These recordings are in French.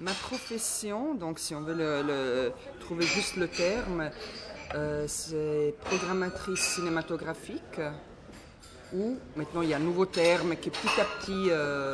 Ma profession, donc si on veut trouver juste le terme, c'est programmatrice cinématographique, ou maintenant il y a un nouveau terme qui petit à petit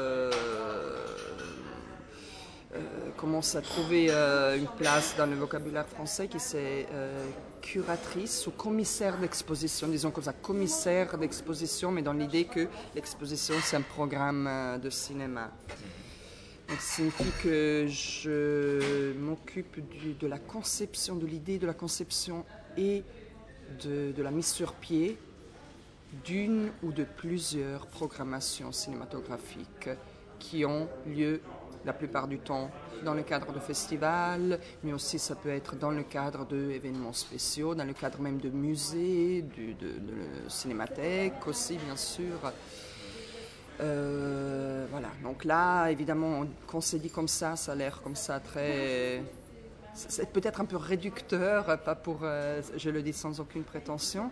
commence à trouver une place dans le vocabulaire français, qui c'est curatrice ou commissaire d'exposition, disons comme ça, commissaire d'exposition, mais dans l'idée que l'exposition c'est un programme de cinéma. Donc, ça signifie que je m'occupe de la conception, de l'idée de la conception et de la mise sur pied d'une ou de plusieurs programmations cinématographiques qui ont lieu la plupart du temps dans le cadre de festivals, mais aussi ça peut être dans le cadre d'événements spéciaux, dans le cadre même de musées, de cinémathèques aussi bien sûr. Voilà, donc là, évidemment, quand c'est dit comme ça a l'air comme ça très... C'est peut-être un peu réducteur, pas pour, je le dis sans aucune prétention,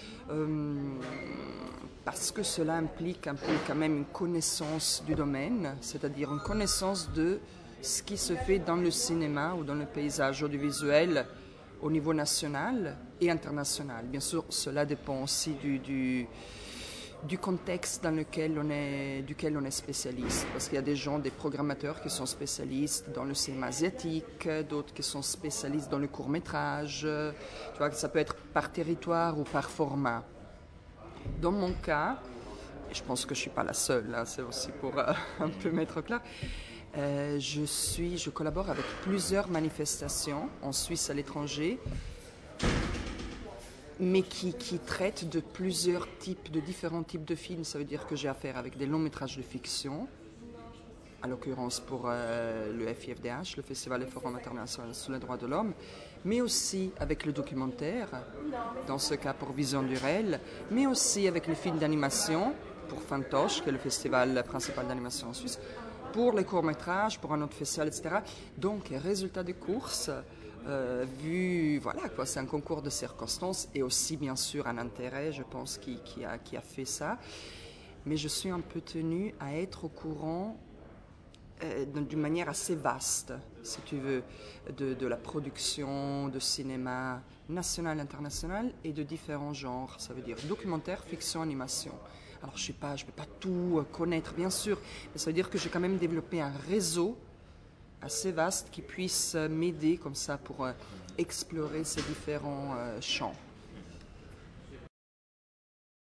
parce que cela implique quand même une connaissance du domaine, c'est-à-dire une connaissance de ce qui se fait dans le cinéma ou dans le paysage audiovisuel au niveau national et international. Bien sûr, cela dépend aussi du contexte dans duquel on est spécialiste. Parce qu'il y a des gens, des programmateurs qui sont spécialistes dans le cinéma asiatique, d'autres qui sont spécialistes dans le court-métrage. Tu vois, ça peut être par territoire ou par format. Dans mon cas, et je pense que je ne suis pas la seule, hein, c'est aussi pour un peu mettre clair, je collabore avec plusieurs manifestations en Suisse, à l'étranger, mais qui traitent de différents types de films. Ça veut dire que j'ai affaire avec des longs métrages de fiction, à l'occurrence pour le FIFDH, le Festival des Forums international sur les droits de l'homme, mais aussi avec le documentaire, dans ce cas pour Vision du réel, mais aussi avec les films d'animation, pour Fantoche, qui est le festival principal d'animation en Suisse, pour les courts-métrages, pour un autre festival, etc. Donc, résultat des courses, voilà quoi, c'est un concours de circonstances et aussi bien sûr un intérêt, je pense, qui a fait ça. Mais je suis un peu tenue à être au courant d'une manière assez vaste, si tu veux, de la production de cinéma national, international et de différents genres. Ça veut dire documentaire, fiction, animation. Alors je ne peux pas tout connaître, bien sûr, mais ça veut dire que j'ai quand même développé un réseau assez vaste qui puisse m'aider comme ça pour explorer ces différents champs.